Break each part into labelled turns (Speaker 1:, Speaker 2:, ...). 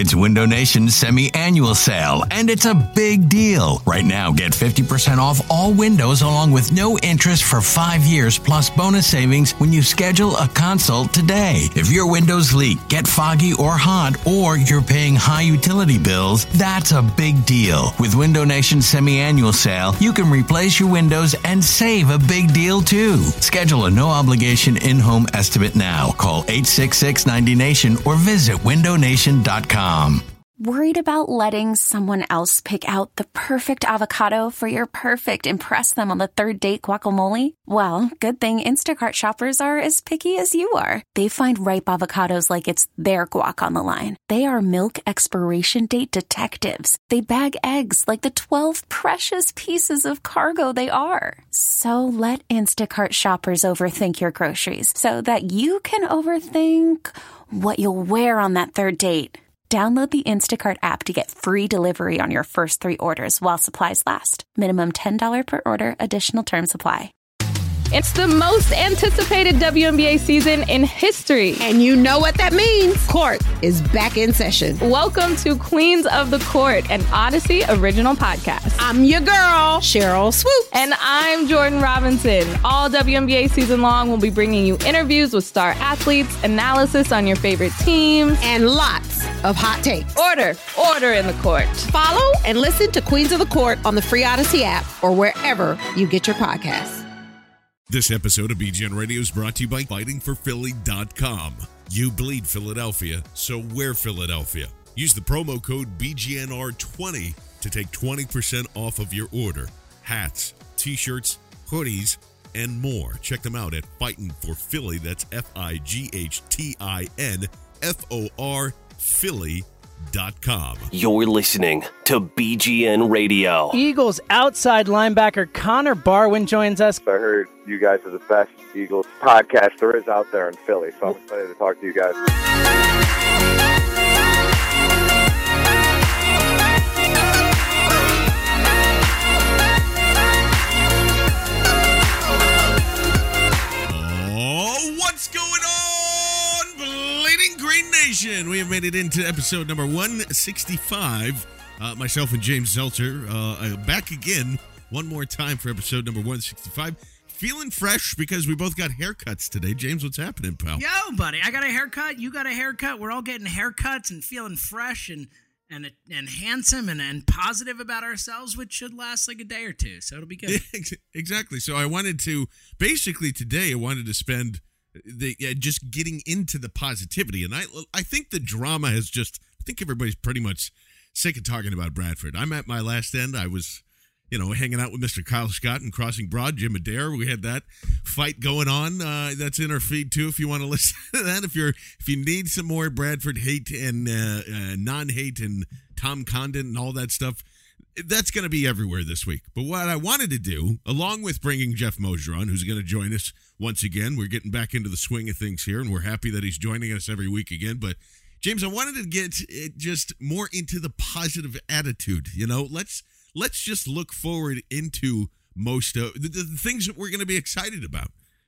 Speaker 1: It's Window Nation's semi-annual sale, and it's a big deal. Right now, get 50% off all windows along with no interest for 5 years plus bonus savings when you schedule a consult today. If your windows leak, get foggy or hot, or you're paying high utility bills, that's a big deal. With Window Nation's semi-annual sale, you can replace your windows and save a big deal too. Schedule a no-obligation in-home estimate now. Call 866-90-NATION or visit windownation.com.
Speaker 2: Worried about letting someone else pick out the perfect avocado for your perfect impress them on the third date guacamole? Well, good thing Instacart shoppers are as picky as you are. They find ripe avocados like it's their guac on the line. They are milk expiration date detectives. They bag eggs like the 12 precious pieces of cargo they are. So let Instacart shoppers overthink your groceries so that you can overthink what you'll wear on that third date. Download the Instacart app to get free delivery on your first 3 orders while supplies last. Minimum $10 per order. Additional terms apply.
Speaker 3: It's the most anticipated WNBA season in history.
Speaker 4: And you know what that means. Court is back in session.
Speaker 3: Welcome to Queens of the Court, an Odyssey original podcast.
Speaker 4: I'm your girl, Cheryl Swoop.
Speaker 3: And I'm Jordan Robinson. All WNBA season long, we'll be bringing you interviews with star athletes, analysis on your favorite teams,
Speaker 4: and lots of hot takes.
Speaker 3: Order in the court.
Speaker 4: Follow and listen to Queens of the Court on the free Odyssey app or wherever you get your podcasts.
Speaker 5: This episode of BGN Radio is brought to you by FightingForPhilly.com. You bleed Philadelphia, so wear Philadelphia. Use the promo code BGNR20 to take 20% off of your order. Hats, t-shirts, hoodies, and more. Check them out at Fighting for Philly. That's FIGHTINFOR Philly.com.
Speaker 6: You're listening to BGN Radio.
Speaker 7: Eagles outside linebacker Connor Barwin joins us.
Speaker 8: I heard you guys are the best Eagles podcast there is out there in Philly, so I'm excited to talk to you guys.
Speaker 5: Oh, what's going on, Bleeding Green Nation? We have made it into episode number 165. Myself and James Zelter back again one more time for episode number 165. Feeling fresh because we both got haircuts today. James, what's happening, pal?
Speaker 9: Yo, buddy, I got a haircut. You got a haircut. We're all getting haircuts and feeling fresh and handsome and positive about ourselves, which should last like a day or two. So it'll be good.
Speaker 5: Exactly. So I wanted to, basically today, I wanted to spend just getting into the positivity. And I think the drama has just, I think everybody's pretty much sick of talking about Bradford. I'm at my last end. I was, hanging out with Mr. Kyle Scott and Crossing Broad, Jim Adair. We had that fight going on. That's in our feed too. If you want to listen to that, if you need some more Bradford hate and non-hate and Tom Condon and all that stuff, that's going to be everywhere this week. But what I wanted to do, along with bringing Jeff Mosier on, who's going to join us once again, we're getting back into the swing of things here, and we're happy that he's joining us every week again. But James, I wanted to get just more into the positive attitude. Let's just look forward into most of the things that we're going to be excited about.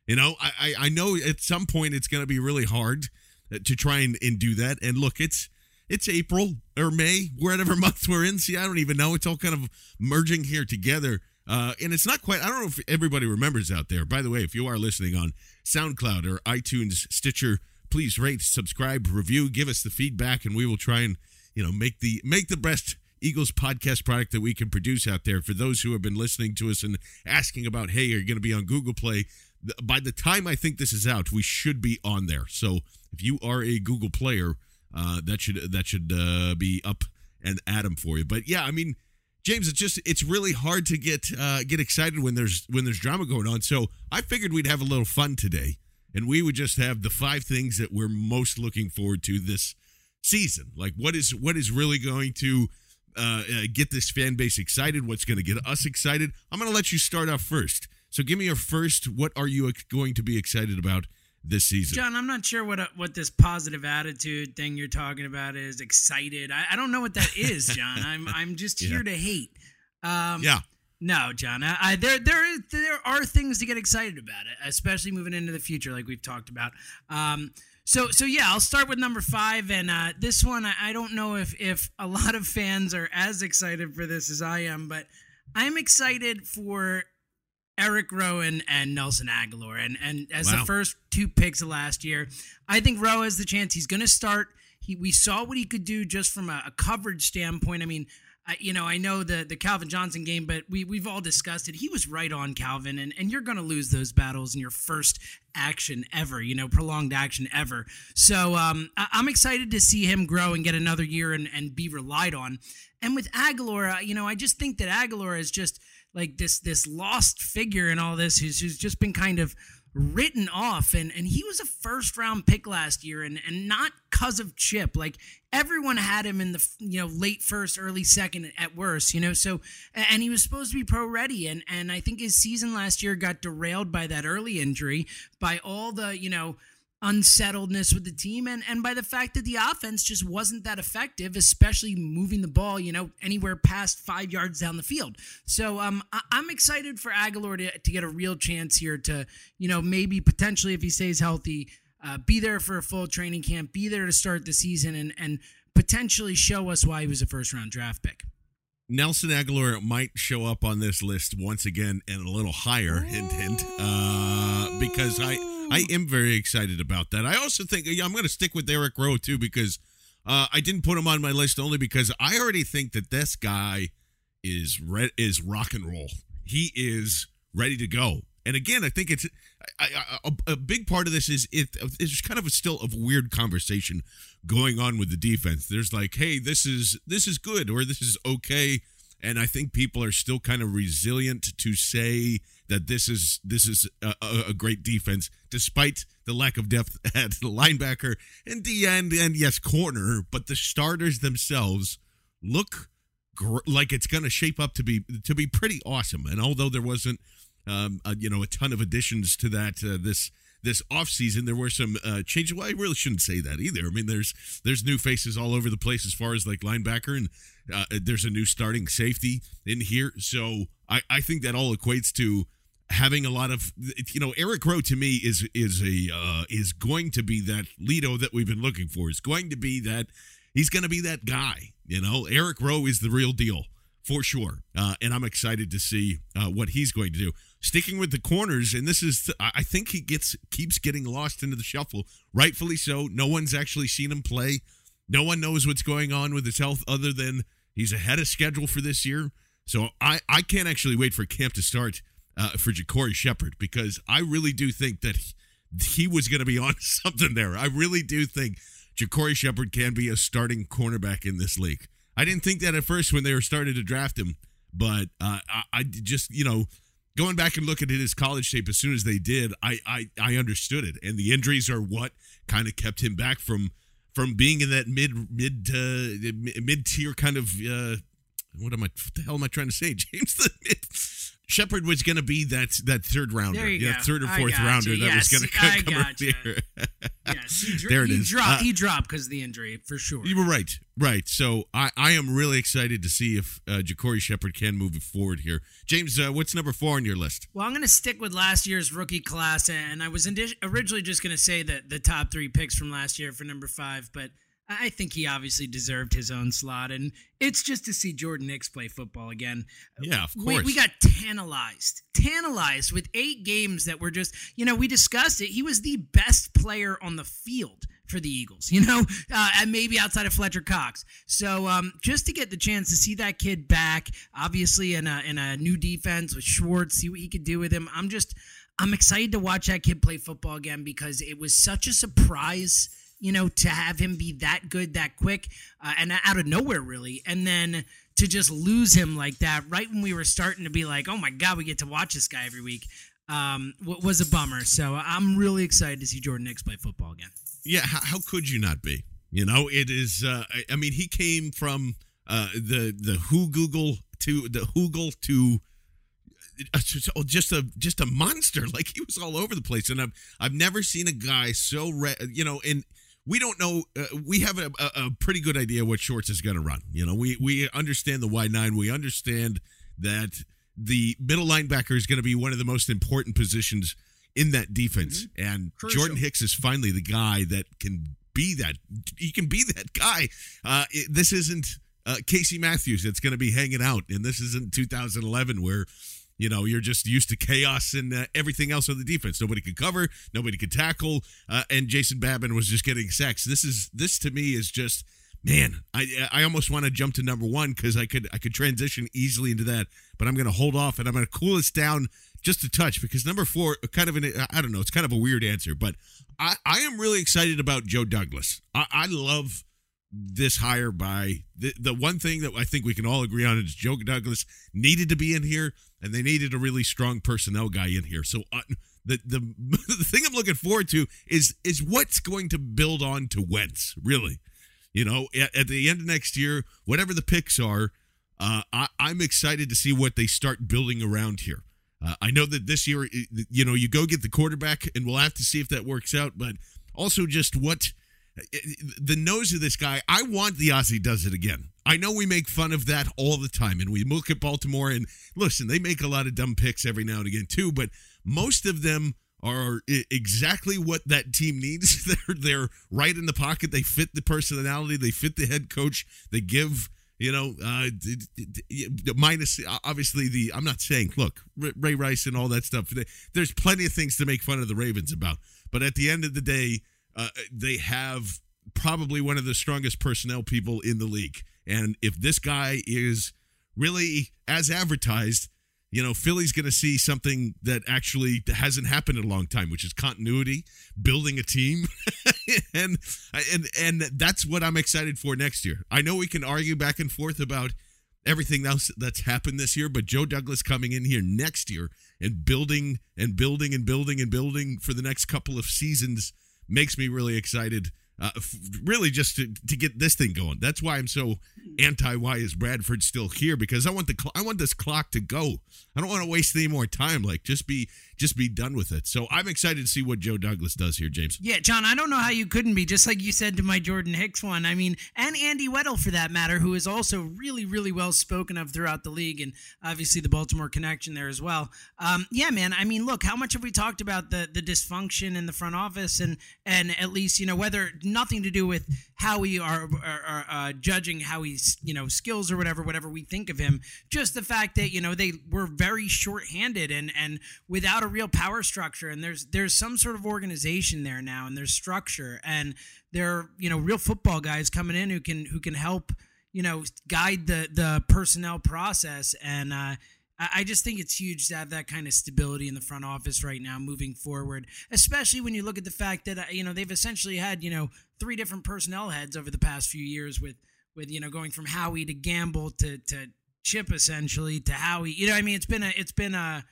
Speaker 5: I know at some point it's going to be really hard to try and do that. And look, it's April or May, whatever month we're in. See, I don't even know. It's all kind of merging here together. And it's not quite, I don't know if everybody remembers out there. By the way, if you are listening on SoundCloud or iTunes, Stitcher, please rate, subscribe, review, give us the feedback, and we will try and, make the best Eagles podcast product that we can produce out there. For those who have been listening to us and asking about, hey, are you going to be on Google Play? By the time I think this is out, we should be on there. So if you are a Google player, that should be up and at 'em for you. But yeah, I mean, James, it's really hard to get excited when there's drama going on. So I figured we'd have a little fun today, and we would just have the 5 things that we're most looking forward to this season. Like what is really going to get this fan base excited? What's going to get us excited? I'm going to let you start off first. So give me your first. What are you going to be excited about this season?
Speaker 9: John, I'm not sure what this positive attitude thing you're talking about is. Excited. I don't know what that is, John. I'm just here to hate.
Speaker 5: Yeah.
Speaker 9: No, John. There are things to get excited about, especially moving into the future, like we've talked about. So yeah, I'll start with number 5, and this one I don't know if a lot of fans are as excited for this as I am, but I'm excited for Eric Rowe and Nelson Aguilar, and as the first 2 picks of last year, I think Rowe has the chance. He's going to start. We saw what he could do just from a coverage standpoint. I mean, I know the Calvin Johnson game, but we've all discussed it. He was right on Calvin, and you're going to lose those battles in your first action ever, prolonged action ever. So I'm excited to see him grow and get another year and be relied on. And with Aguilar, I just think that Aguilar is just like this lost figure in all this who's just been kind of written off, and he was a first-round pick last year, and not because of Chip. Like, everyone had him in the late first, early second at worst, so, and he was supposed to be pro-ready, and I think his season last year got derailed by that early injury, by all the unsettledness with the team, and by the fact that the offense just wasn't that effective, especially moving the ball, anywhere past 5 yards down the field. So I'm excited for Aguilar to get a real chance here to, maybe potentially, if he stays healthy, be there for a full training camp, be there to start the season, and potentially show us why he was a first-round draft pick.
Speaker 5: Nelson Aguilar might show up on this list once again and a little higher, hint, because I am very excited about that. I also think I'm going to stick with Eric Rowe, too, because I didn't put him on my list only because I already think that this guy is rock and roll. He is ready to go. And again, I think it's a big part of this is it's kind of still a weird conversation going on with the defense. There's like, hey, this is good or this is okay, and I think people are still kind of resilient to say that this is a great defense despite the lack of depth at the linebacker and D end and yes corner, but the starters themselves look like it's going to shape up to be pretty awesome. And although there wasn't a ton of additions to that this offseason, there were some changes. Well, I really shouldn't say that either. I mean, there's new faces all over the place as far as like linebacker, and there's a new starting safety in here. So I think that all equates to having a lot of, Eric Rowe to me is going to be that Lito that we've been looking for. He's going to be that guy. Eric Rowe is the real deal. For sure. And I'm excited to see what he's going to do. Sticking with the corners, and this is, I think he keeps getting lost into the shuffle. Rightfully so. No one's actually seen him play. No one knows what's going on with his health other than he's ahead of schedule for this year. So I can't actually wait for camp to start for Ja'Cory Shepherd, because I really do think that he was going to be on something there. I really do think Ja'Cory Shepherd can be a starting cornerback in this league. I didn't think that at first when they were starting to draft him, but I just, going back and looking at his college tape as soon as they did, I understood it. And the injuries are what kind of kept him back from being in that mid-tier kind of, what the hell am I trying to say, James? Shepard was going to be that third rounder, third or fourth rounder that was going to come up here.
Speaker 9: Yes,
Speaker 5: there it is.
Speaker 9: He dropped because of the injury, for sure.
Speaker 5: You were right. So I am really excited to see if Ja'Cory Shepherd can move it forward here. James, what's number 4 on your list?
Speaker 9: Well, I'm going to stick with last year's rookie class, and I was originally just going to say that the top 3 picks from last year for number 5, but I think he obviously deserved his own slot, and it's just to see Jordan Hicks play football again.
Speaker 5: Yeah, of course.
Speaker 9: We got tantalized with 8 games that were just, we discussed it. He was the best player on the field for the Eagles, and maybe outside of Fletcher Cox. So just to get the chance to see that kid back, obviously in a new defense with Schwartz, see what he could do with him. I'm excited to watch that kid play football again, because it was such a surprise to have him be that good, that quick, and out of nowhere, really. And then to just lose him like that right when we were starting to be like, oh, my God, we get to watch this guy every week, was a bummer. So I'm really excited to see Jordan Hicks play football again.
Speaker 5: Yeah, how could you not be? It is, he came from the Hoogle to just a monster. Like, he was all over the place. And I've never seen a guy so, and we don't know. We have a pretty good idea what Schwartz is going to run. We understand the wide 9. We understand that the middle linebacker is going to be one of the most important positions in that defense. And
Speaker 9: Crucial.
Speaker 5: Jordan Hicks is finally the guy that can be that. He can be that guy. This isn't Casey Matthews that's going to be hanging out, and this isn't 2011 where you're just used to chaos and everything else on the defense. Nobody could cover, nobody could tackle, and Jason Babin was just getting sacks. This to me is just, man, I almost want to jump to number 1 because I could transition easily into that, but I'm going to hold off and I'm going to cool us down just a touch because number 4, kind of I don't know, it's kind of a weird answer, but I am really excited about Joe Douglas. I love this hire by the one thing that I think we can all agree on is Joe Douglas needed to be in here, and they needed a really strong personnel guy in here. So the thing I'm looking forward to is what's going to build on to Wentz, really. At the end of next year, whatever the picks are, I'm excited to see what they start building around here. I know that this year, you go get the quarterback, and we'll have to see if that works out, but also just what the nose of this guy. I want the Ozzie does it again. I know we make fun of that all the time, and we look at Baltimore, and listen, they make a lot of dumb picks every now and again too, but most of them are exactly what that team needs. They're right in the pocket. They fit the personality. They fit the head coach. They give, minus obviously I'm not saying, look, Ray Rice and all that stuff. There's plenty of things to make fun of the Ravens about, but at the end of the day, they have probably one of the strongest personnel people in the league. And if this guy is really as advertised, Philly's going to see something that actually hasn't happened in a long time, which is continuity, building a team. and that's what I'm excited for next year. I know we can argue back and forth about everything else that's happened this year, but Joe Douglas coming in here next year and building and building and building and building for the next couple of seasons makes me really excited, really just to get this thing going. That's why I'm so anti-why is Bradford still here, because I want this clock to go. I don't want to waste any more time. Like, just be done with it. So I'm excited to see what Joe Douglas does here, James.
Speaker 9: Yeah, John, I don't know how you couldn't be, just like you said to my Jordan Hicks one. I mean, and Andy Weddle for that matter, who is also really, really well spoken of throughout the league, and obviously the Baltimore connection there as well. Yeah, man, I mean, look, how much have we talked about the dysfunction in the front office, and at least, whether nothing to do with how we are judging how he's, skills or whatever we think of him, just the fact that, they were very short-handed and without a real power structure, and there's some sort of organization there now, and there's structure, and there are, real football guys coming in who can help, guide the personnel process, and I just think it's huge to have that kind of stability in the front office right now moving forward, especially when you look at the fact that, they've essentially had, 3 different personnel heads over the past few years with going from Howie to Gamble to Chip essentially to Howie. It's been a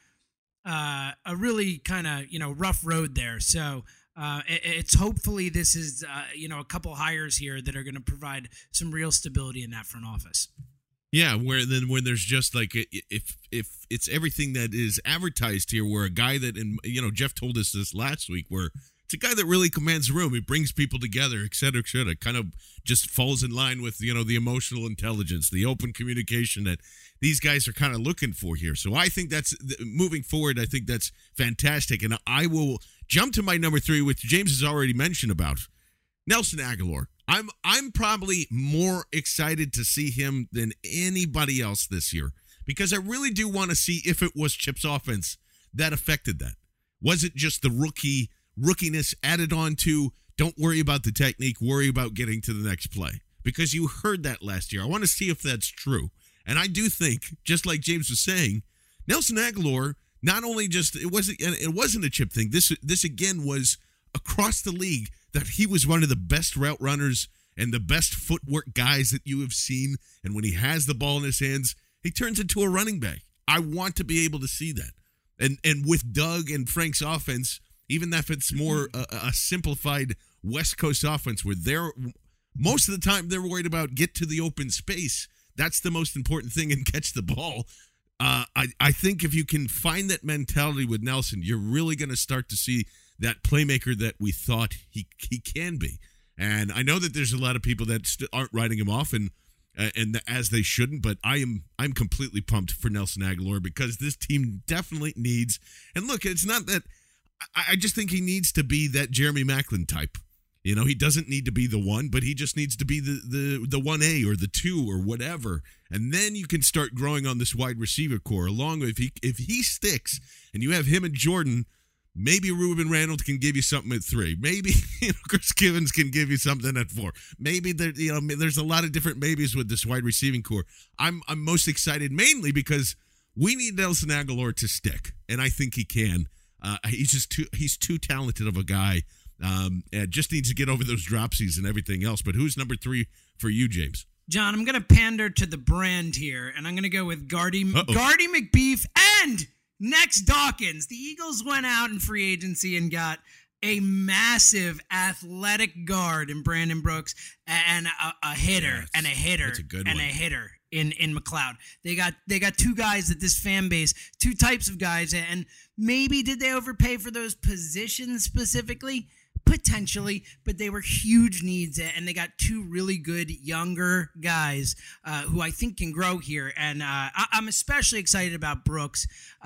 Speaker 9: really kind of, rough road there. So it's hopefully this is, a couple hires here that are going to provide some real stability in that front office.
Speaker 5: Yeah, when there's just like, if it's everything that is advertised here, where a guy that, and Jeff told us this last week, where it's a guy that really commands the room. He brings people together, et cetera, kind of just falls in line with, the emotional intelligence, the open communication that these guys are kind of looking for here. So I think that's, moving forward, I think that's fantastic. And I will jump to my number 3, which James has already mentioned about, Nelson Agholor. I'm probably more excited to see him than anybody else this year, because I really do want to see if it was Chip's offense that affected that. Was it just the rookiness added on to, don't worry about the technique, worry about getting to the next play? Because you heard that last year. I want to see if that's true. And I do think, just like James was saying, Nelson Agholor, not only just, it wasn't a Chip thing. This again was across the league, that he was one of the best route runners and the best footwork guys that you have seen. And when he has the ball in his hands, he turns into a running back. I want to be able to see that. And with Doug and Frank's offense, even if it's more a simplified West Coast offense, where they're most of the time they're worried about get to the open space. That's the most important thing, and catch the ball. I think if you can find that mentality with Nelson, you're really going to start to see that playmaker that we thought he can be. And I know that there's a lot of people that aren't writing him off, and as they shouldn't, but I'm completely pumped for Nelson Agholor, because this team definitely needs, and look, it's not that I just think he needs to be that Jeremy Maclin type. You know, he doesn't need to be the one, but he just needs to be the 1A or the 2 or whatever. And then you can start growing on this wide receiver core. Along with, if he sticks and you have him and Jordan, maybe Ruben Randall can give you something at 3. Maybe Chris Givens can give you something at 4. Maybe there's a lot of different maybes with this wide receiving core. I'm most excited mainly because we need Nelson Aguilar to stick, and I think he can. He's too talented of a guy. And just needs to get over those dropsies and everything else. But who's number 3 for you, James?
Speaker 9: John, I'm going to pander to the brand here, and I'm going to go with Gardy McBeef and Next Dawkins. The Eagles went out in free agency and got a massive athletic guard in Brandon Brooks and a hitter and a hitter and a hitter in McLeod. They got 2 guys that this fan base, 2 types of guys, and maybe did they overpay for those positions specifically? Potentially, but they were huge needs, and they got 2 really good younger guys who I think can grow here. And I'm especially excited about Brooks,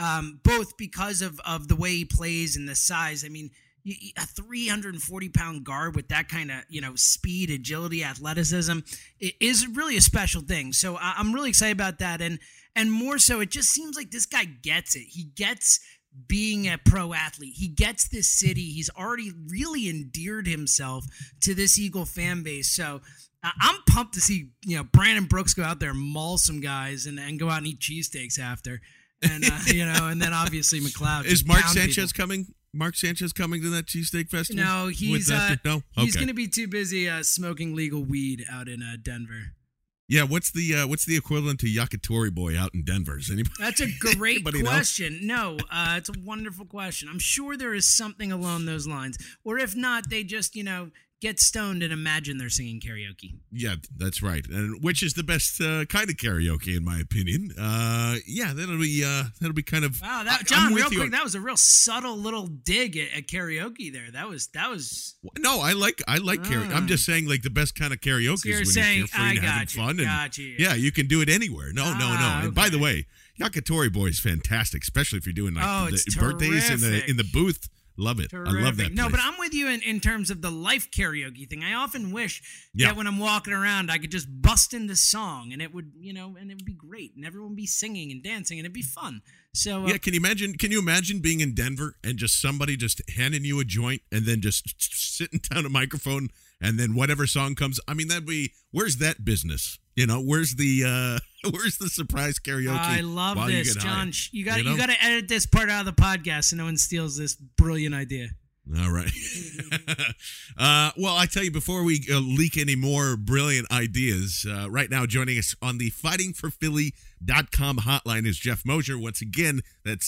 Speaker 9: both because of the way he plays and the size. I mean, a 340-pound guard with that kind of speed, agility, athleticism is really a special thing. So I'm really excited about that, and more so, it just seems like this guy gets it. He gets being a pro athlete. He gets this city. He's already really endeared himself to this Eagle fan base. So I'm pumped to see, Brandon Brooks go out there and maul some guys and go out and eat cheesesteaks after. And, and then obviously McLeod.
Speaker 5: Is Mark Sanchez coming? Mark Sanchez coming to that cheesesteak festival?
Speaker 9: No, he's
Speaker 5: no?
Speaker 9: He's going to be too busy smoking legal weed out in Denver.
Speaker 5: Yeah, what's the equivalent to Yakitori Boy out in Denver?
Speaker 9: That's a great question. No, it's a wonderful question. I'm sure there is something along those lines. Or if not, they just, get stoned and imagine they're singing karaoke.
Speaker 5: Yeah, that's right. And which is the best kind of karaoke, in my opinion. Yeah, that'll be kind of.
Speaker 9: Wow, John, real quick, that was a real subtle little dig at karaoke there. That was.
Speaker 5: No, I like karaoke. I'm just saying, like, the best kind of karaoke
Speaker 9: so
Speaker 5: is when you're free and having fun.
Speaker 9: Got you.
Speaker 5: Yeah, you can do it anywhere. No. And by the way, Yakitori Boy is fantastic, especially if you're doing the birthdays in the booth. Love it.
Speaker 9: Terrific.
Speaker 5: I love that place.
Speaker 9: No, but I'm with you in terms of the life karaoke thing. I often wish that when I'm walking around, I could just bust into song and it would, and it would be great and everyone would be singing and dancing and it'd be fun. So
Speaker 5: yeah, can you imagine being in Denver and just somebody just handing you a joint and then just sitting down a microphone and then whatever song comes? I mean, where's that business? Where's the surprise karaoke?
Speaker 9: I love this, John. You got to edit this part out of the podcast so no one steals this brilliant idea.
Speaker 5: All right. Well, I tell you, before we leak any more brilliant ideas, right now joining us on the fightingforphilly.com hotline is Jeff Mosier. Once again, that's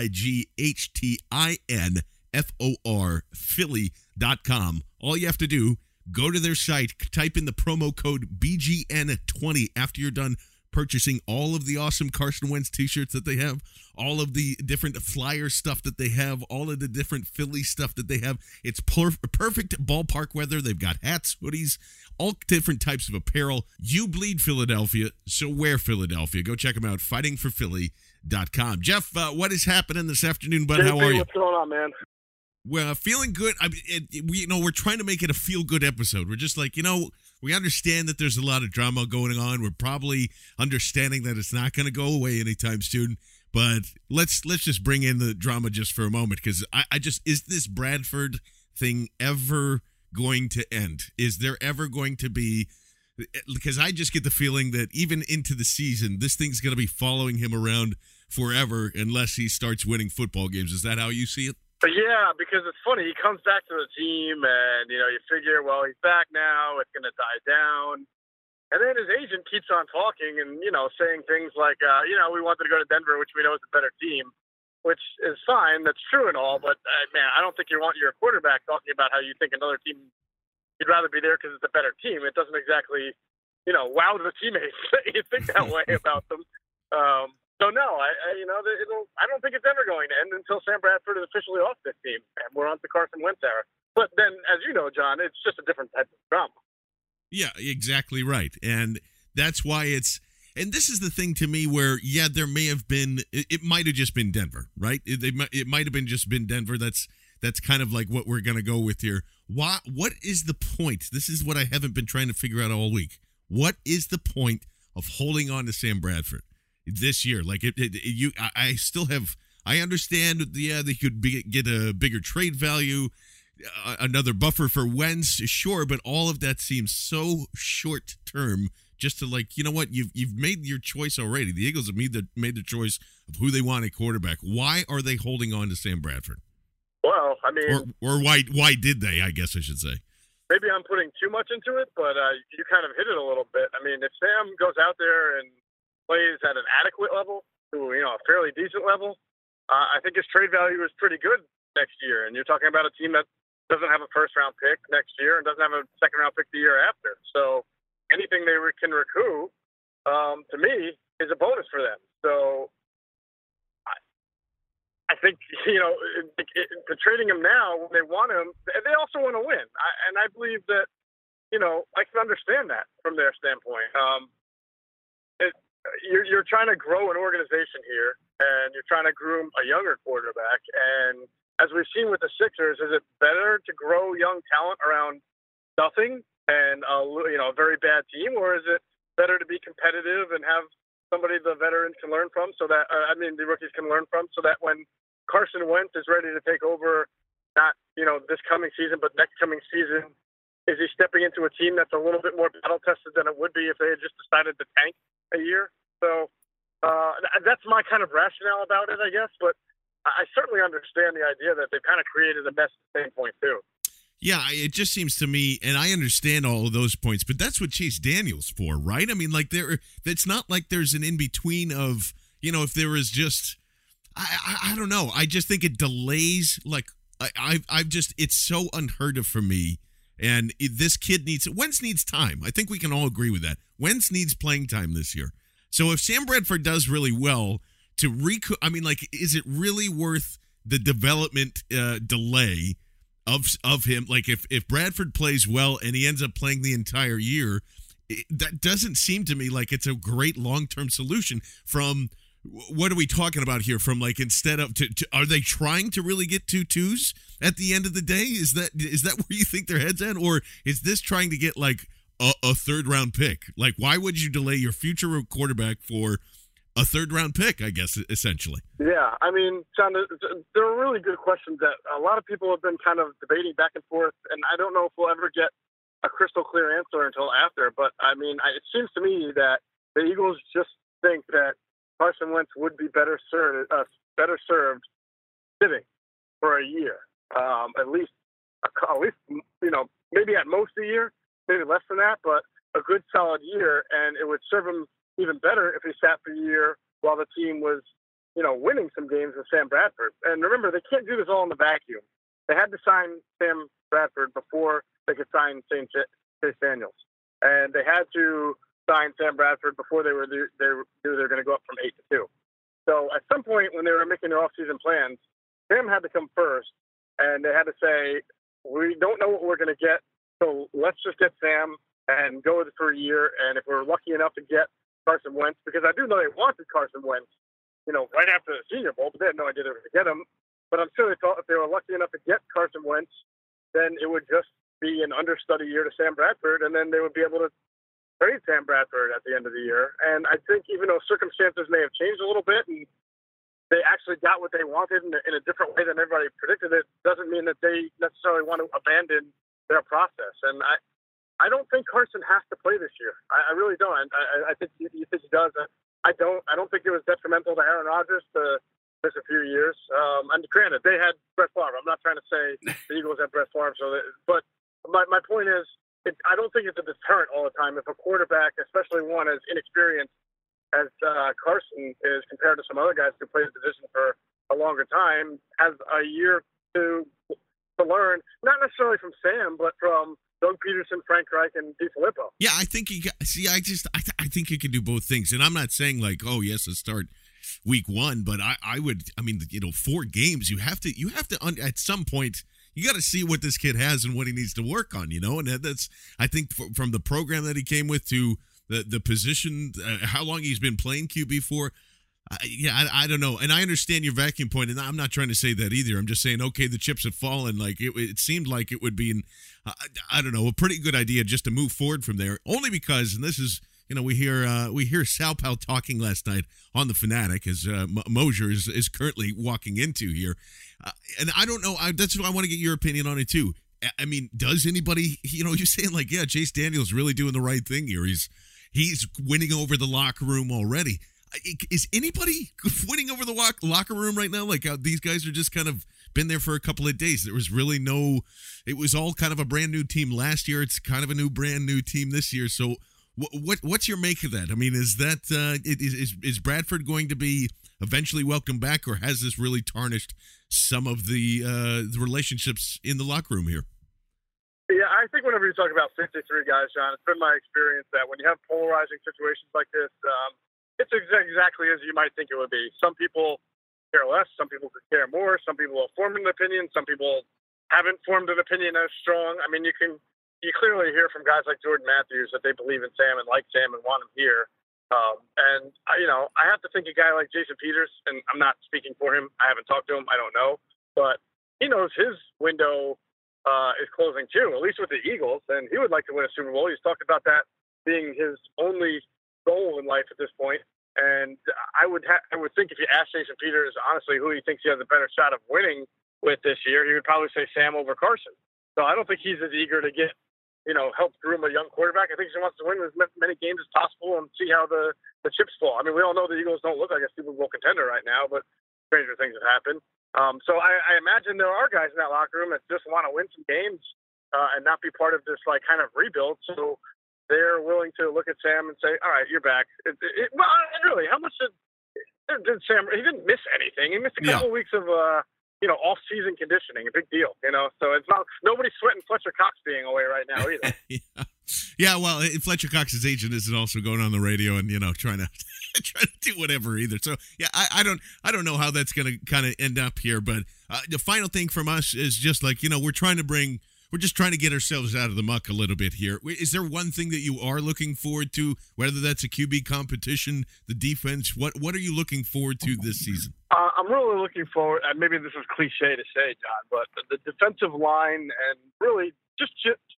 Speaker 5: FIGHTINFOR Philly.com. All you have to do, go to their site, type in the promo code BGN20 after you're done purchasing all of the awesome Carson Wentz t-shirts that they have, all of the different flyer stuff that they have, all of the different Philly stuff that they have. It's perfect ballpark weather. They've got hats, hoodies, all different types of apparel. You bleed Philadelphia, so wear Philadelphia. Go check them out, fightingforphilly.com. Jeff, what is happening this afternoon, bud? How are you?
Speaker 8: What's going on, man?
Speaker 5: Well, feeling good. We're trying to make it a feel-good episode. We're just like, we understand that there's a lot of drama going on. We're probably understanding that it's not going to go away anytime soon. But let's just bring in the drama just for a moment, because is this Bradford thing ever going to end? Is there ever going to be? Because I just get the feeling that even into the season, this thing's going to be following him around forever unless he starts winning football games. Is that how you see it?
Speaker 8: Yeah, because it's funny. He comes back to the team, and you figure, well, he's back now. It's going to die down, and then his agent keeps on talking and saying things like, we wanted to go to Denver, which we know is a better team, which is fine. That's true and all, but man, I don't think you want your quarterback talking about how you think another team you'd rather be there because it's a better team. It doesn't exactly, wow the teammates that you think that way about them. So no, I don't think it's ever going to end until Sam Bradford is officially off this team, and we're on to Carson Wentz era. But then, as you know, John, it's just a different type of drama.
Speaker 5: Yeah, exactly right, and that's why and this is the thing to me where, there may have been, it might have just been Denver, right? It might have just been Denver. That's that's kind of like what we're going to go with here. What is the point? This is what I haven't been trying to figure out all week. What is the point of holding on to Sam Bradford this year? Like I still have. I understand. Yeah, they could get a bigger trade value, another buffer for Wentz, sure, but all of that seems so short term. Just to like, you know what, you've made your choice already. The Eagles have made the choice of who they want at quarterback. Why are they holding on to Sam Bradford?
Speaker 8: Well, I mean,
Speaker 5: or why did they? I guess I should say.
Speaker 8: Maybe I'm putting too much into it, but you kind of hit it a little bit. I mean, if Sam goes out there and plays at an adequate level, to a fairly decent level, I think his trade value is pretty good next year. And you're talking about a team that doesn't have a first-round pick next year and doesn't have a second-round pick the year after. So anything they can recoup, to me, is a bonus for them. So I think, for trading him now when they want him, they also want to win. And I believe that, I can understand that from their standpoint. You're trying to grow an organization here, and you're trying to groom a younger quarterback. And as we've seen with the Sixers, is it better to grow young talent around nothing and a very bad team, or is it better to be competitive and have somebody the veterans can learn from, so that the rookies can learn from, so that when Carson Wentz is ready to take over, not this coming season, but next coming season, is he stepping into a team that's a little bit more battle tested than it would be if they had just decided to tank a year? So that's my kind of rationale about it, I guess. But I certainly understand the idea that they've kind of created a mess at the same point too.
Speaker 5: Yeah, it just seems to me, and I understand all of those points, but that's what Chase Daniel's for, right? I mean, like it's not like there's an in-between of, if there was just, I don't know. I just think it delays, like, it's so unheard of for me. And this kid Wentz needs time. I think we can all agree with that. Wentz needs playing time this year. So if Sam Bradford does really well is it really worth the development delay of him? Like if Bradford plays well and he ends up playing the entire year, that doesn't seem to me like it's a great long-term solution. From what are we talking about here? From like, instead of are they trying to really get 2-2s at the end of the day? Is that where you think their head's at, or is this trying to get like a third-round pick? Like, why would you delay your future quarterback for a third-round pick, I guess, essentially?
Speaker 8: Yeah, I mean, John, there are really good questions that a lot of people have been kind of debating back and forth, and I don't know if we'll ever get a crystal clear answer until after. But, I mean, it seems to me that the Eagles just think that Carson Wentz would be better served sitting for a year, at least, maybe at most a year, maybe less than that, but a good solid year, and it would serve him even better if he sat for a year while the team was, winning some games with Sam Bradford. And remember, they can't do this all in the vacuum. They had to sign Sam Bradford before they could sign Chase Daniels, and they had to sign Sam Bradford before they knew they were going to go up from 8 to 2. So at some point when they were making their offseason plans, Sam had to come first, and they had to say, we don't know what we're going to get, so let's just get Sam and go with it for a year. And if we're lucky enough to get Carson Wentz, because I do know they wanted Carson Wentz, right after the Senior Bowl, but they had no idea they were going to get him. But I'm sure they thought if they were lucky enough to get Carson Wentz, then it would just be an understudy year to Sam Bradford, and then they would be able to trade Sam Bradford at the end of the year. And I think even though circumstances may have changed a little bit and they actually got what they wanted in a different way than everybody predicted, it doesn't mean that they necessarily want to abandon their process. And I don't think Carson has to play this year. I really don't. I think you think he does. I don't think it was detrimental to Aaron Rodgers to miss a few years. And granted, they had Brett Favre. I'm not trying to say the Eagles had Brett Favre. But my point is, I don't think it's a deterrent all the time if a quarterback, especially one as inexperienced as Carson is compared to some other guys who played the position for a longer time, has a year to learn, not necessarily from Sam, but from Doug Peterson, Frank Reich, and DiFilippo.
Speaker 5: Yeah, I think I think you can do both things. And I'm not saying like, oh yes, let's start week 1, but I would, 4 games, you have to at some point, you got to see what this kid has and what he needs to work on, and that's, I think, from the program that he came with to the position, how long he's been playing QB for. I don't know. And I understand your vacuum point, and I'm not trying to say that either. I'm just saying, okay, the chips have fallen. Like it seemed like it would be, I don't know, a pretty good idea just to move forward from there. Only because, and this is, we hear Sal Pal talking last night on the Fanatic as Mosier is currently walking into here, and I don't know. That's what I want to get your opinion on it too. I mean, does anybody, you're saying like, yeah, Chase Daniels really doing the right thing here. He's winning over the locker room already. Is anybody winning over the locker room right now? Like these guys are just kind of been there for a couple of days. There was really it was all kind of a brand new team last year. It's kind of a brand new team this year. So what's your make of that? I mean, is that is Bradford going to be eventually welcomed back, or has this really tarnished some of the relationships in the locker room here?
Speaker 8: Yeah, I think whenever you talk about 53 guys, John, it's been my experience that when you have polarizing situations like this, it's exactly as you might think it would be. Some people care less. Some people could care more. Some people have formed an opinion. Some people haven't formed an opinion as strong. I mean, you clearly hear from guys like Jordan Matthews that they believe in Sam and like Sam and want him here. And I have to think a guy like Jason Peters, and I'm not speaking for him. I haven't talked to him. I don't know. But he knows his window is closing too, at least with the Eagles. And he would like to win a Super Bowl. He's talked about that being his only goal in life at this point. And I would think if you ask Jason Peters, honestly, who he thinks he has a better shot of winning with this year, he would probably say Sam over Carson. So I don't think he's as eager to get, help groom a young quarterback. I think he wants to win as many games as possible and see how the chips fall. I mean, we all know the Eagles don't look like a Super Bowl contender right now, but stranger things have happened. So I imagine there are guys in that locker room that just want to win some games and not be part of this like kind of rebuild. So they're willing to look at Sam and say, all right, you're back. Well, really, how much did Sam, he didn't miss anything. He missed a couple of weeks of, off-season conditioning, a big deal, So it's not, nobody's sweating Fletcher Cox being away right now either.
Speaker 5: Yeah, well, Fletcher Cox's agent isn't also going on the radio and, trying to do whatever either. So, yeah, I don't know how that's going to kind of end up here. But the final thing from us is just like, we're just trying to get ourselves out of the muck a little bit here. Is there one thing that you are looking forward to, whether that's a QB competition, the defense? What are you looking forward to this season?
Speaker 8: I'm really looking forward, and maybe this is cliche to say, John, but the defensive line and really just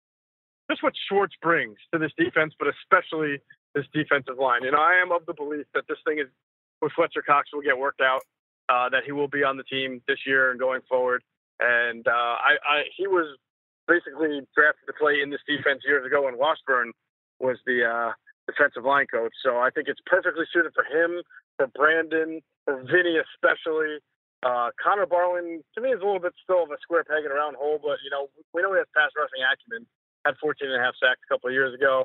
Speaker 8: what Schwartz brings to this defense, but especially this defensive line. I am of the belief that this thing is with Fletcher Cox will get worked out, that he will be on the team this year and going forward. And he was basically drafted to play in this defense years ago when Washburn was the defensive line coach. So I think it's perfectly suited for him, for Brandon, for Vinny especially. Connor Barwin, to me, is a little bit still of a square peg in a round hole, but, we know he has pass rushing acumen. Had 14.5 sacks a couple of years ago.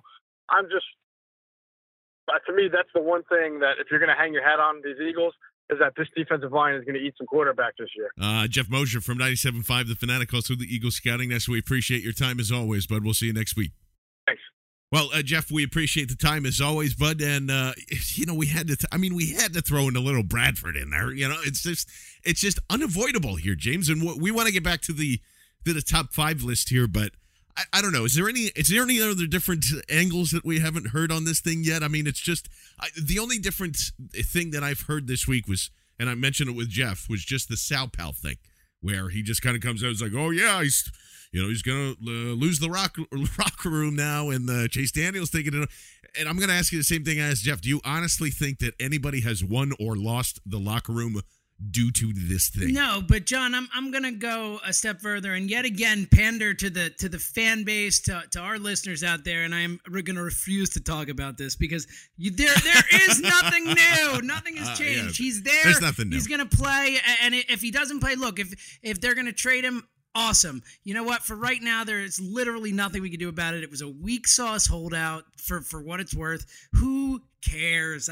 Speaker 8: To me, that's the one thing that if you're going to hang your hat on these Eagles, is that this defensive line is going to eat some quarterback this year.
Speaker 5: Jeff Mosier from 97.5, The Fanatic, also the Eagles Scouting Nest. We appreciate your time as always, bud. We'll see you next week.
Speaker 8: Thanks.
Speaker 5: Well, Jeff, we appreciate the time as always, bud. And, we had to throw in a little Bradford in there. It's just unavoidable here, James. And we want to get back to the top 5 list here, but I don't know. Is there any other different angles that we haven't heard on this thing yet? I mean, it's just the only different thing that I've heard this week was, and I mentioned it with Jeff, was just the Sal Pal thing, where he just kind of comes out and is like, oh yeah, he's going to lose the locker room now, and Chase Daniels taking it. And I'm going to ask you the same thing I asked Jeff. Do you honestly think that anybody has won or lost the locker room due to this thing?
Speaker 9: No, but John, I'm gonna go a step further and yet again pander to the fan base, to our listeners out there, and I'm gonna refuse to talk about this because there is nothing new. Nothing has changed.
Speaker 5: Yeah.
Speaker 9: He's there.
Speaker 5: There's nothing new.
Speaker 9: He's gonna play, and if he doesn't play, look, if they're gonna trade him, awesome. You know what? For right now, there is literally nothing we can do about it. It was a weak sauce holdout for what it's worth. Who cares?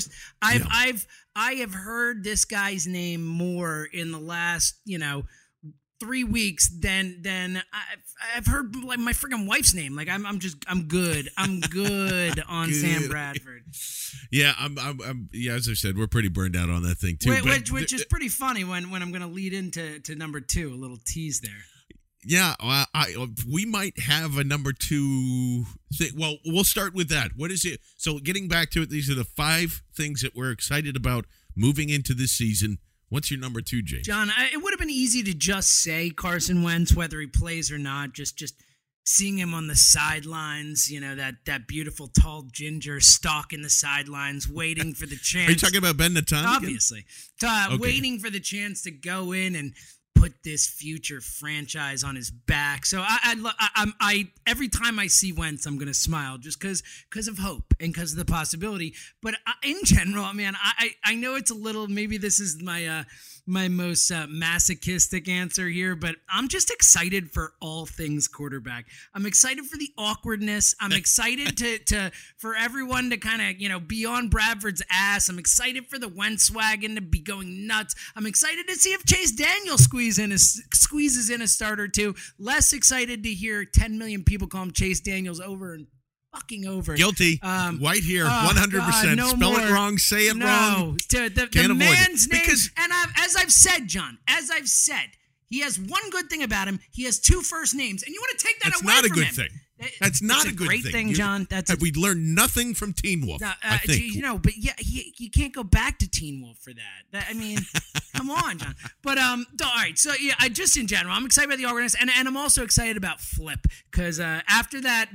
Speaker 9: I have heard this guy's name more in the last 3 weeks than I've heard like my freaking wife's name. Like I'm good. I'm good on Sam Bradford.
Speaker 5: Yeah, I'm yeah, as I said, we're pretty burned out on that thing too.
Speaker 9: Which is pretty funny when I'm going to lead into number 2, a little tease there.
Speaker 5: Yeah, we might have a number 2 thing. Well, we'll start with that. What is it? So getting back to it, these are the 5 things that we're excited about moving into this seaon. What's your number 2, James?
Speaker 9: John, it would have been easy to just say Carson Wentz, whether he plays or not. Just seeing him on the sidelines, that beautiful tall ginger stalking the sidelines, waiting for the chance.
Speaker 5: Are you talking about Ben Netanyahu?
Speaker 9: Obviously.
Speaker 5: Okay.
Speaker 9: Waiting for the chance to go in and put this future franchise on his back. So I every time I see Wentz, I'm going to smile just because of hope and because of the possibility. But in general, man, I know it's a little, maybe this is my most masochistic answer here, but I'm just excited for all things quarterback. I'm excited for the awkwardness. I'm excited to for everyone to kind of, be on Bradford's ass. I'm excited for the Wentz wagon to be going nuts. I'm excited to see if Chase Daniel squeezes in a start or two. Less excited to hear 10 million people call him Chase Daniels over and fucking over.
Speaker 5: Guilty. White here, 100%.
Speaker 9: No
Speaker 5: Spell
Speaker 9: more.
Speaker 5: it wrong, say it wrong.
Speaker 9: The man's name. And as I've said, John, he has one good thing about him. He has 2 first names, and you want to take that away from him.
Speaker 5: That's not a good thing. That's not a good
Speaker 9: great thing, John.
Speaker 5: We learned nothing from Teen Wolf, I think.
Speaker 9: But yeah, you can't go back to Teen Wolf for that. I mean, come on, John. But all right. So yeah, just in general, I'm excited about the awkwardness, and I'm also excited about Flip because after that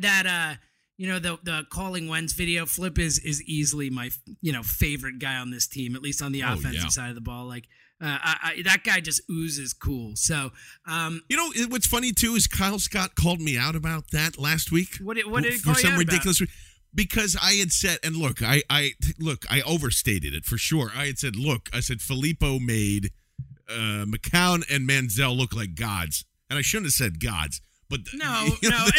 Speaker 9: the calling Wentz video, Flip is easily my favorite guy on this team, at least on the offensive side of the ball. Like that guy just oozes cool. So
Speaker 5: what's funny too is Kyle Scott called me out about that last week.
Speaker 9: What did he call
Speaker 5: for some
Speaker 9: you out
Speaker 5: ridiculous about? Because I had said, and look, I overstated it for sure. I had said, I said Filippo made McCown and Manziel look like gods, and I shouldn't have said gods. But
Speaker 9: and not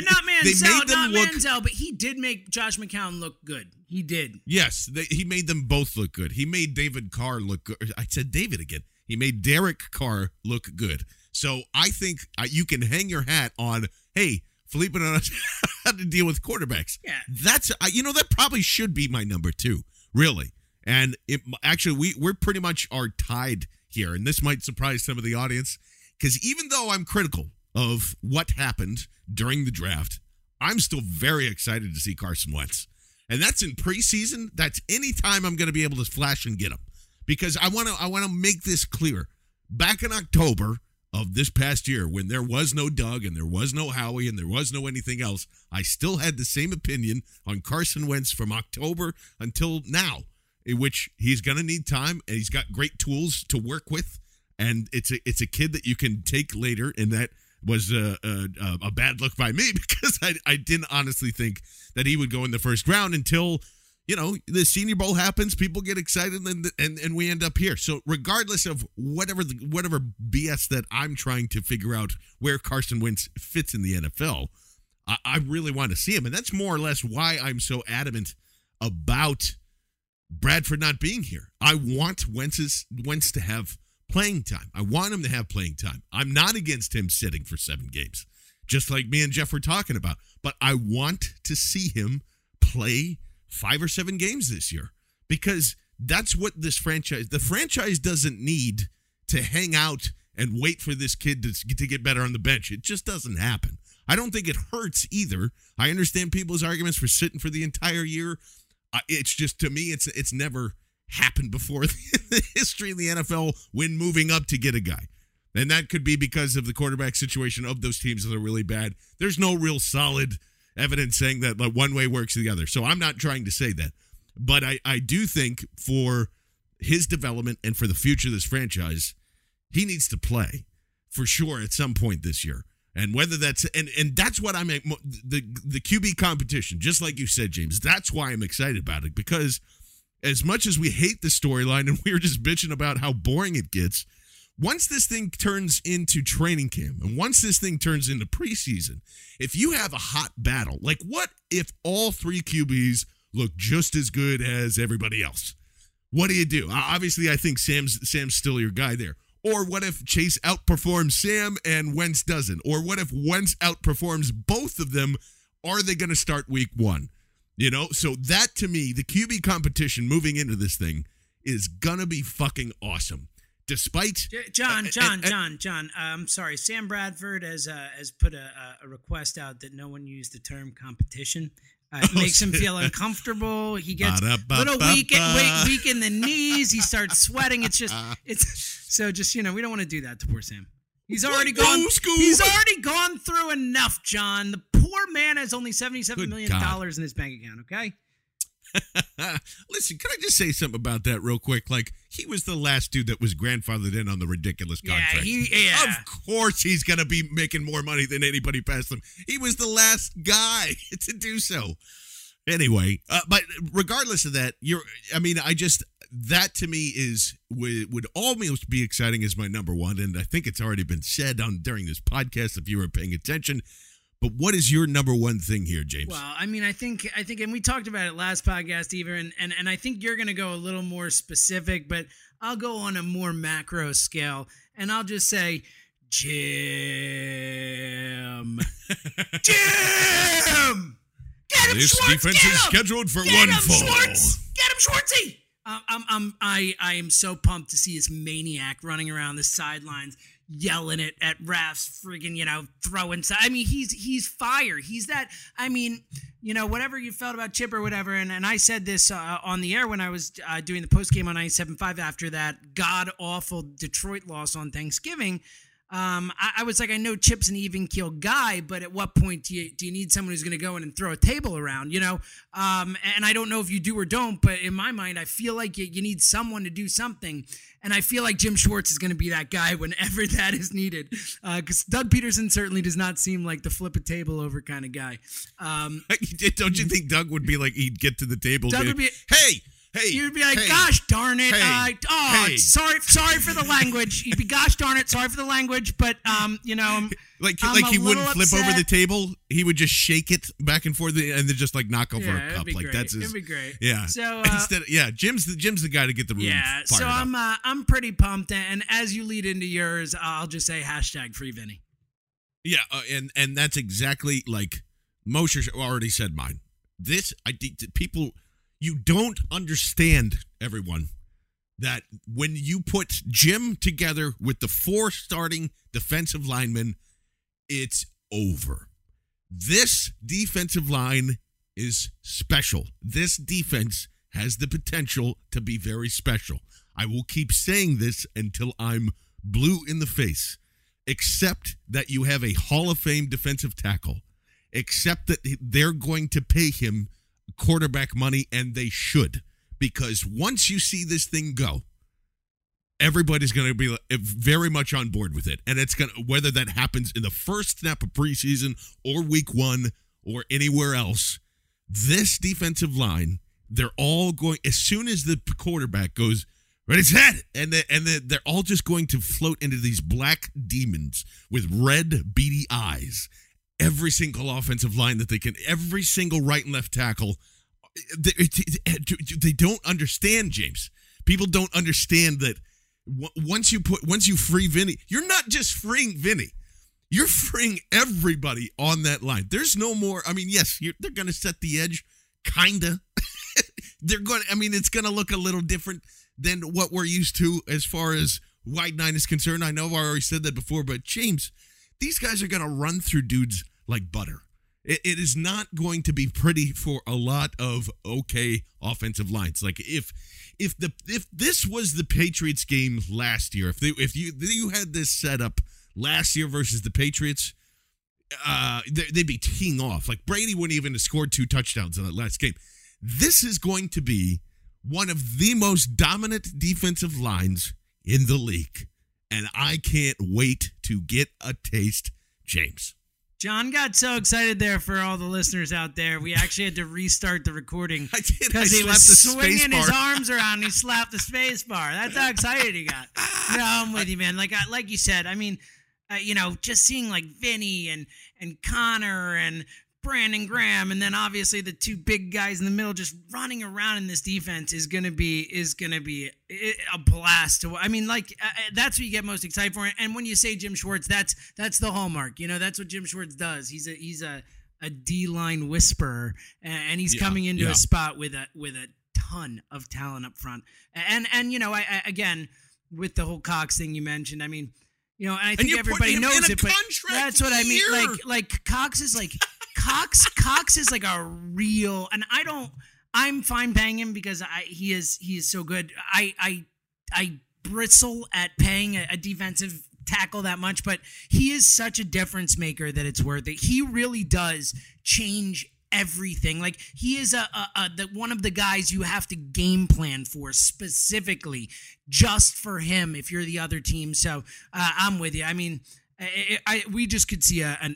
Speaker 9: Manziel, but he did make Josh McCown look good. He did.
Speaker 5: Yes, he made them both look good. He made David Carr look good. I said David again. He made Derek Carr look good. So I think you can hang your hat on, hey, Felipe knows how to deal with quarterbacks.
Speaker 9: Yeah.
Speaker 5: That's, that probably should be my number 2, really. And we're pretty much are tied here. And this might surprise some of the audience because even though I'm critical of what happened during the draft, I'm still very excited to see Carson Wentz. And that's in preseason. That's any time I'm going to be able to flash and get him. Because I want to make this clear. Back in October of this past year, when there was no Doug and there was no Howie and there was no anything else, I still had the same opinion on Carson Wentz from October until now, in which he's going to need time and he's got great tools to work with. And it's a kid that you can take later, and that was a bad look by me because I didn't honestly think that he would go in the first round until, the Senior Bowl happens, people get excited, and we end up here. So regardless of whatever BS that I'm trying to figure out where Carson Wentz fits in the NFL, I really want to see him. And that's more or less why I'm so adamant about Bradford not being here. I want Wentz to have playing time. I want him to have playing time. I'm not against him sitting for 7 games, just like me and Jeff were talking about. But I want to see him play 5 or 7 games this year because that's what the franchise doesn't need to hang out and wait for this kid to get better on the bench. It just doesn't happen. I don't think it hurts either. I understand people's arguments for sitting for the entire year. It's just, to me, it's never happened before in the history of the NFL when moving up to get a guy. And that could be because of the quarterback situation of those teams that are really bad. There's no real solid evidence saying that one way works the other. So I'm not trying to say that. But I do think for his development and for the future of this franchise, he needs to play for sure at some point this year. And whether that's and that's what I'm the QB competition, just like you said, James, that's why I'm excited about it, because as much as we hate the storyline and we were just bitching about how boring it gets, once this thing turns into training camp and once this thing turns into preseason, if you have a hot battle, like what if all 3 QBs look just as good as everybody else? What do? Obviously, I think Sam's still your guy there. Or what if Chase outperforms Sam and Wentz doesn't? Or what if Wentz outperforms both of them? Are they going to start week 1? So that, to me, the QB competition moving into this thing is going to be fucking awesome. Despite
Speaker 9: John, I'm sorry. Sam Bradford has put a request out that no one use the term competition. It makes him feel uncomfortable. He gets a little weak in the knees. He starts sweating. It's so we don't want to do that to poor Sam. He's already gone through enough, John. The poor man has only $77 million in his bank account, okay?
Speaker 5: Listen, can I just say something about that real quick? Like, he was the last dude that was grandfathered in on the ridiculous contract. Of course he's going to be making more money than anybody past him. He was the last guy to do so. Anyway, but regardless of that, that to me would almost be exciting as my number one, and I think it's already been said during this podcast if you were paying attention. But what is your number one thing here, James?
Speaker 9: Well, I think, and we talked about it last podcast even, and I think you're going to go a little more specific, but I'll go on a more macro scale, and I'll just say, Jim! Jim! Get him,
Speaker 5: this
Speaker 9: Schwartz!
Speaker 5: Defense is scheduled for one fall.
Speaker 9: Schwartz! Get him, Schwartzy! I am so pumped to see this maniac running around the sidelines, yelling at refs, freaking, throwing. I mean, he's fire. He's that. I mean, whatever you felt about Chip or whatever, and I said this on the air when I was doing the post game on 97.5 after that god awful Detroit loss on Thanksgiving. I was like, I know Chip's an even keel guy, but at what point do you need someone who's going to go in and throw a table around, And I don't know if you do or don't, but in my mind, I feel like you need someone to do something. And I feel like Jim Schwartz is going to be that guy whenever that is needed. Because Doug Peterson certainly does not seem like the flip a table over kind of guy.
Speaker 5: Don't you think Doug would be like, he'd get to the table?
Speaker 9: Doug would be,
Speaker 5: hey,
Speaker 9: you'd be like, gosh darn it. Sorry for the language. You'd be, gosh darn it. Sorry for the language. But,
Speaker 5: like he wouldn't flip over the table. He would just shake it back and forth and then just like knock over a cup. Like that's his.
Speaker 9: It'd be great.
Speaker 5: Yeah.
Speaker 9: So,
Speaker 5: Jim's the guy to get the room.
Speaker 9: Yeah. So I'm pretty pumped. And as you lead into yours, I'll just say #free Vinny.
Speaker 5: Yeah. And that's exactly like Mosher already said mine. People, you don't understand, everyone, that when you put Jim together with the 4 starting defensive linemen, it's over. This defensive line is special. This defense has the potential to be very special. I will keep saying this until I'm blue in the face. Except that you have a Hall of Fame defensive tackle. Except that they're going to pay him quarterback money, and they should, because once you see this thing go, everybody's going to be very much on board with it, and it's going to, whether that happens in the first snap of preseason or week 1 or anywhere else, this defensive line, they're all going, as soon as the quarterback goes ready, set, and they're all just going to float into these black demons with red beady eyes. Every single offensive line that they can, every single right and left tackle, they don't understand, James. People don't understand that once you free Vinny, you're not just freeing Vinny. You're freeing everybody on that line. There's no more. I mean, yes, they're going to set the edge, kinda. It's going to look a little different than what we're used to as far as wide 9 is concerned. I know I already said that before, but James, these guys are going to run through dudes like butter. It is not going to be pretty for a lot of okay offensive lines. Like if this was the Patriots game last year, if you had this set up last year versus the Patriots, they'd be teeing off. Like Brady wouldn't even have scored 2 touchdowns in that last game. This is going to be one of the most dominant defensive lines in the league, and I can't wait to get a taste, James.
Speaker 9: John got so excited there for all the listeners out there. We actually had to restart the recording.
Speaker 5: I did.
Speaker 9: Because he was swinging his arms around and he slapped the space bar. That's how excited he got. No, I'm with you, man. Like you said, I mean, just seeing like Vinny and Connor and Brandon Graham, and then obviously the 2 big guys in the middle just running around in this defense is gonna be a blast. That's what you get most excited for. And when you say Jim Schwartz, that's the hallmark. That's what Jim Schwartz does. He's a D-line whisperer, and he's coming into a spot with a ton of talent up front. And I again, with the whole Cox thing you mentioned, I mean, and I think everybody knows it, but that's what I mean. Like Cox is like Cox is like a real, and I'm fine paying him because he is so good. I bristle at paying a defensive tackle that much, but he is such a difference maker that it's worth it. He really does change everything. Like, he is one of the guys you have to game plan for specifically just for him if you're the other team. So I'm with you. I mean, we just could see an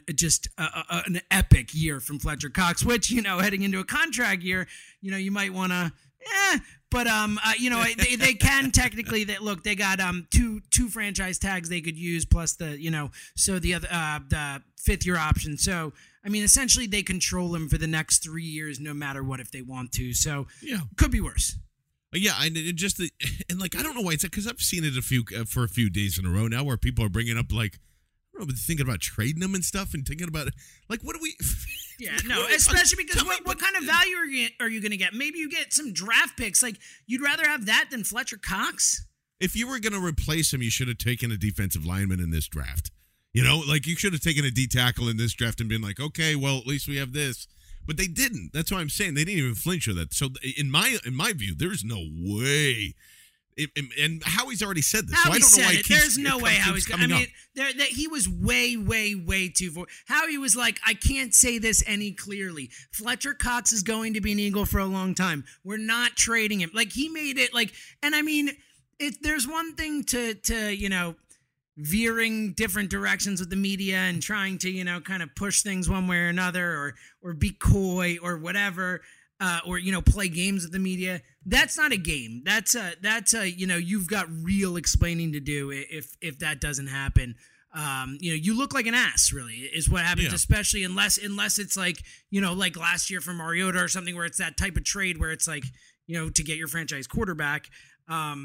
Speaker 9: epic year from Fletcher Cox, which, heading into a contract year, you might want to, but they can technically, they got two franchise tags they could use plus the so the other the 5th-year option. So I mean, essentially they control him for the next 3 years, no matter what, if they want to. So could be worse.
Speaker 5: Yeah, and I don't know why it's because I've seen it for a few days in a row now, where people are bringing up like, I don't know, thinking about trading them and stuff, and thinking about like, what do we?
Speaker 9: Yeah, no, especially because what kind of value are you going to get? Maybe you get some draft picks. Like, you'd rather have that than Fletcher Cox?
Speaker 5: If you were going to replace him, you should have taken a defensive lineman in this draft. Like, you should have taken a D tackle in this draft and been like, okay, well, at least we have this. But they didn't. That's why I'm saying they didn't even flinch with it. So in my view, there's no way. And Howie's already said this.
Speaker 9: Howie
Speaker 5: so I don't know why
Speaker 9: there's no way Howie's coming up. He was way too far. Howie was like, I can't say this any clearly. Fletcher Cox is going to be an Eagle for a long time. We're not trading him. Like, he made it like, and I mean, there's one thing to veering different directions with the media and trying to, kind of push things one way or another, or be coy or whatever, or play games with the media. That's not a game. That's you've got real explaining to do if that doesn't happen. You look like an ass, really, is what happens, especially unless it's like, like last year for Mariota or something, where it's that type of trade where it's like, to get your franchise quarterback, I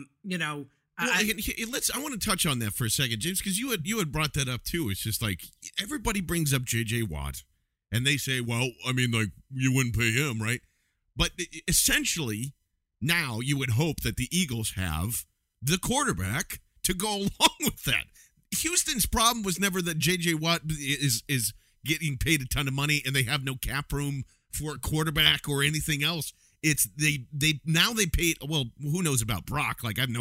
Speaker 5: want to touch on that for a second, James, because you had brought that up too. It's just like everybody brings up J.J. Watt, and they say, well, I mean, like, you wouldn't pay him, right? But essentially, now you would hope that the Eagles have the quarterback to go along with that. Houston's problem was never that J.J. Watt is getting paid a ton of money and they have no cap room for a quarterback or anything else. It's they paid. Well, who knows about Brock? Like, I have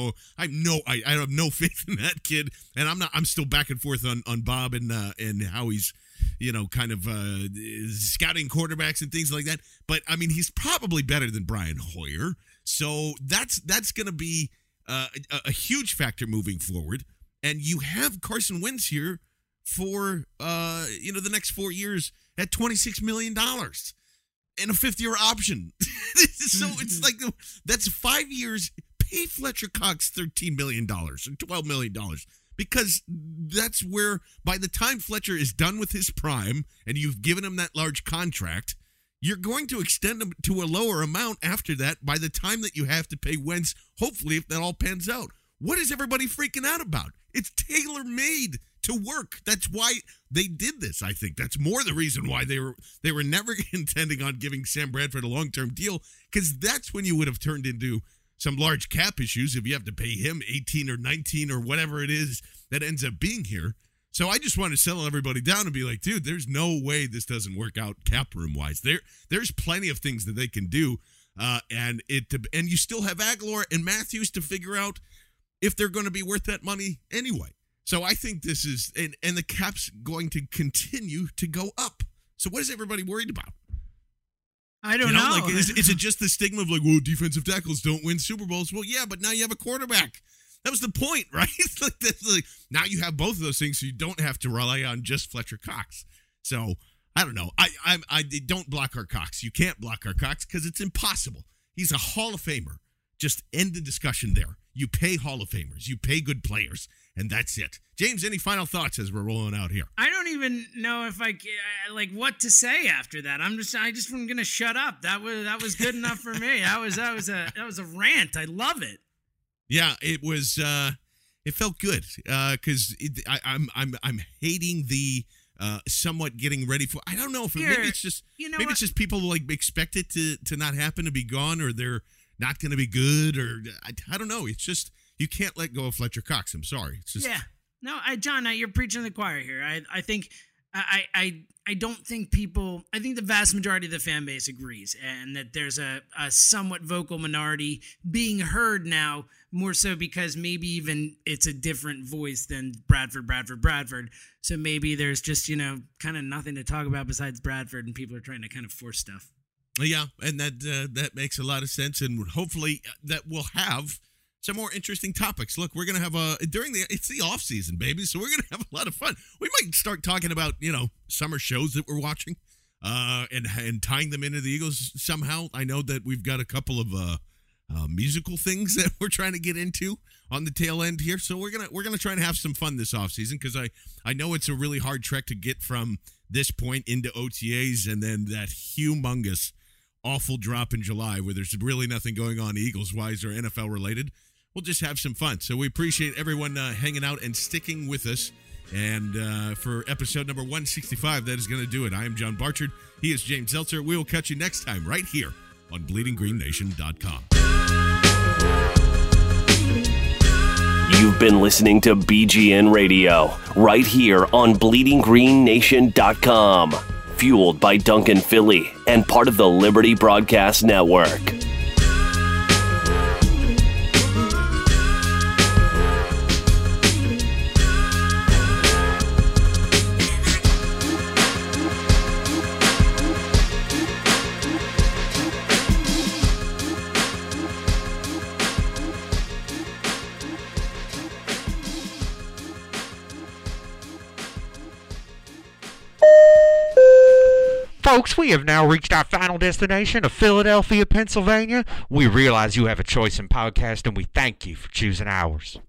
Speaker 5: no faith in that kid, and I'm still back and forth on Bob and how he's kind of scouting quarterbacks and things like that. But I mean, he's probably better than Brian Hoyer, so that's going to be a huge factor moving forward. And you have Carson Wentz here for the next 4 years at $26 million. And a 5th-year option. So it's like, that's 5 years. Pay Fletcher Cox $13 million or $12 million. Because that's where, by the time Fletcher is done with his prime and you've given him that large contract, you're going to extend him to a lower amount after that by the time that you have to pay Wentz, hopefully, if that all pans out. What is everybody freaking out about? It's tailor-made to work. That's why they did this, I think. That's more the reason why they were never intending on giving Sam Bradford a long-term deal, because that's when you would have turned into some large cap issues if you have to pay him 18 or 19 or whatever it is that ends up being here. So I just want to settle everybody down and be like, dude, there's no way this doesn't work out cap room-wise. There's plenty of things that they can do, and you still have Aguilar and Matthews to figure out if they're going to be worth that money anyway. So I think this is, and the cap's going to continue to go up. So what is everybody worried about?
Speaker 9: I don't know.
Speaker 5: Like, is it just the stigma of like, well, defensive tackles don't win Super Bowls? Well, yeah, but now you have a quarterback. That was the point, right? Now you have both of those things, so you don't have to rely on just Fletcher Cox. So I don't know. I don't block our Cox. You can't block our Cox because it's impossible. He's a Hall of Famer. Just end the discussion there. You pay Hall of Famers. You pay good players. And that's it. James, any final thoughts as we're rolling out here?
Speaker 9: I don't even know if I like what to say after that. I just am gonna shut up. That was good enough for me. That was a rant. I love it.
Speaker 5: Yeah, it was. It felt good because I'm hating the somewhat getting ready for. I don't know if maybe it's just it's just people like expect it to not happen, to be gone, or they're not going to be good, or I don't know. It's just. You can't let go of Fletcher Cox. I'm sorry. It's just...
Speaker 9: Yeah. No, John, you're preaching to the choir here. I think I don't think people, I think the vast majority of the fan base agrees, and that there's a somewhat vocal minority being heard now, more so because maybe even it's a different voice than Bradford. So maybe there's just, kind of nothing to talk about besides Bradford, and people are trying to kind of force stuff.
Speaker 5: Yeah, and that makes a lot of sense, and hopefully that we'll have some more interesting topics. Look, we're going to have it's the off season, baby, so we're going to have a lot of fun. We might start talking about, summer shows that we're watching, and tying them into the Eagles somehow. I know that we've got a couple of musical things that we're trying to get into on the tail end here. So we're gonna try and have some fun this offseason, because I know it's a really hard trek to get from this point into OTAs and then that humongous, awful drop in July where there's really nothing going on Eagles-wise or NFL-related. We'll just have some fun. So we appreciate everyone hanging out and sticking with us. And for episode number 165, that is going to do it. I am John Barchard. He is James Zeltzer. We will catch you next time right here on BleedingGreenNation.com.
Speaker 6: You've been listening to BGN Radio right here on BleedingGreenNation.com. Fueled by Duncan Philly and part of the Liberty Broadcast Network.
Speaker 10: Folks, we have now reached our final destination of Philadelphia, Pennsylvania. We realize you have a choice in podcast, and we thank you for choosing ours.